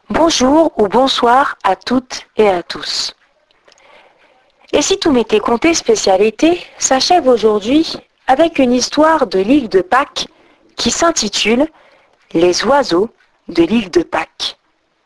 Bonjour ou bonsoir à toutes et à tous. Et si tout m'était compté spécialité s'achève aujourd'hui avec une histoire de l'île de Pâques qui s'intitule Les oiseaux de l'île de Pâques.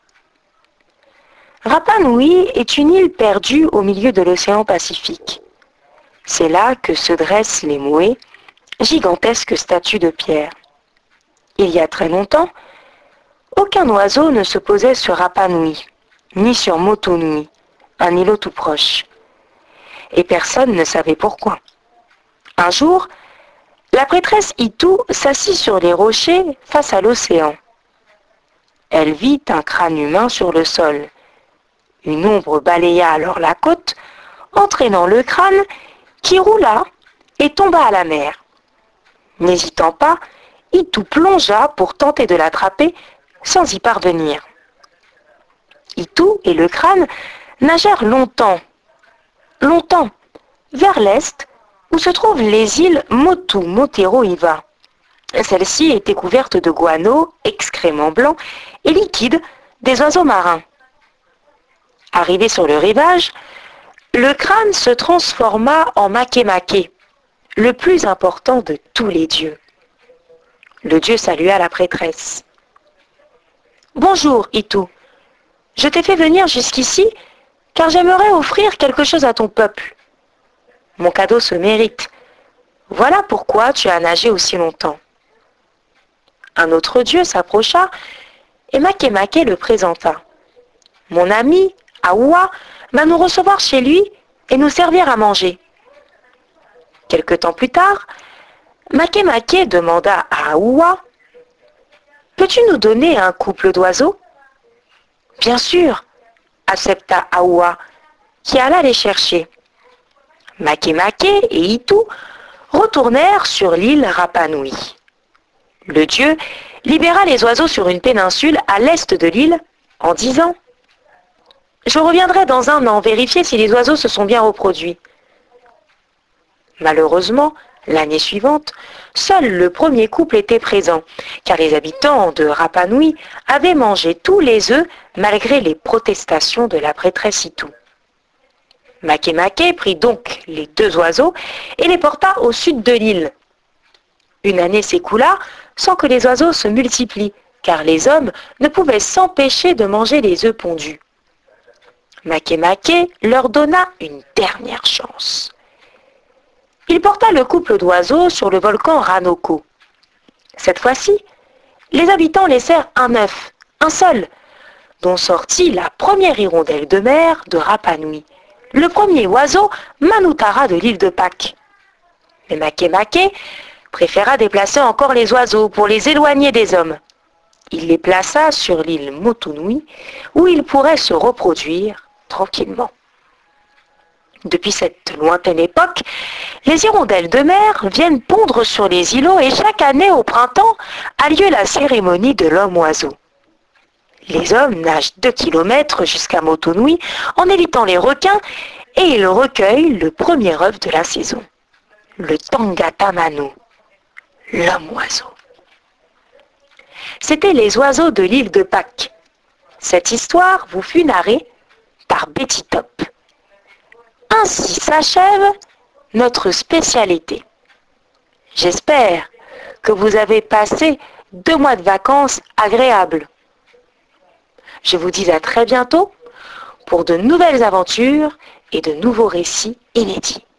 Rapa Nui est une île perdue au milieu de l'océan Pacifique. C'est là que se dressent les moés, gigantesques statues de pierre. Il y a très longtemps, aucun oiseau ne se posait sur Rapa Nui, ni sur Moto Nui, un îlot tout proche. Et personne ne savait pourquoi. Un jour, la prêtresse Itu s'assit sur les rochers face à l'océan. Elle vit un crâne humain sur le sol. Une ombre balaya alors la côte, entraînant le crâne qui roula et tomba à la mer. N'hésitant pas, Itu plongea pour tenter de l'attraper sans y parvenir. Itu et le crâne nagèrent longtemps, vers l'est, où se trouvent les îles Motu Motero Iva. Celles-ci étaient couvertes de guano, excréments blancs et liquides des oiseaux marins. Arrivé sur le rivage, le crâne se transforma en Makemake, le plus important de tous les dieux. Le dieu salua la prêtresse. « Bonjour, Itu. Je t'ai fait venir jusqu'ici car j'aimerais offrir quelque chose à ton peuple. Mon cadeau se mérite. Voilà pourquoi tu as nagé aussi longtemps. » Un autre dieu s'approcha et Makemake le présenta. « Mon ami, Aoua, va nous recevoir chez lui et nous servir à manger. » Quelque temps plus tard, Makemake demanda à Aoua « Peux-tu nous donner un couple d'oiseaux ?» « Bien sûr, » accepta Aoua, qui alla les chercher. Makemake et Itu retournèrent sur l'île Rapa Nui. Le dieu libéra les oiseaux sur une péninsule à l'est de l'île en disant « Je reviendrai dans un an vérifier si les oiseaux se sont bien reproduits. » Malheureusement, l'année suivante, seul le premier couple était présent, car les habitants de Rapa Nui avaient mangé tous les œufs malgré les protestations de la prêtresse Itu. Makemake prit donc les deux oiseaux et les porta au sud de l'île. Une année s'écoula sans que les oiseaux se multiplient, car les hommes ne pouvaient s'empêcher de manger les œufs pondus. Makemake leur donna une dernière chance. Il porta le couple d'oiseaux sur le volcan Ranoko. Cette fois-ci, les habitants laissèrent un œuf, un seul, dont sortit la première hirondelle de mer de Rapa Nui, le premier oiseau Manutara de l'île de Pâques. Mais Makemake préféra déplacer encore les oiseaux pour les éloigner des hommes. Il les plaça sur l'île Motu Nui, où ils pourraient se reproduire tranquillement. Depuis cette lointaine époque, les hirondelles de mer viennent pondre sur les îlots et chaque année au printemps a lieu la cérémonie de l'homme-oiseau. Les hommes nagent 2 kilomètres jusqu'à Motu Nui en évitant les requins et ils recueillent le premier œuf de la saison, le Tangata Manu, l'homme-oiseau. C'étaient les oiseaux de l'île de Pâques. Cette histoire vous fut narrée par Betty Top. Ainsi s'achève notre spécialité. J'espère que vous avez passé 2 mois de vacances agréables. Je vous dis à très bientôt pour de nouvelles aventures et de nouveaux récits inédits.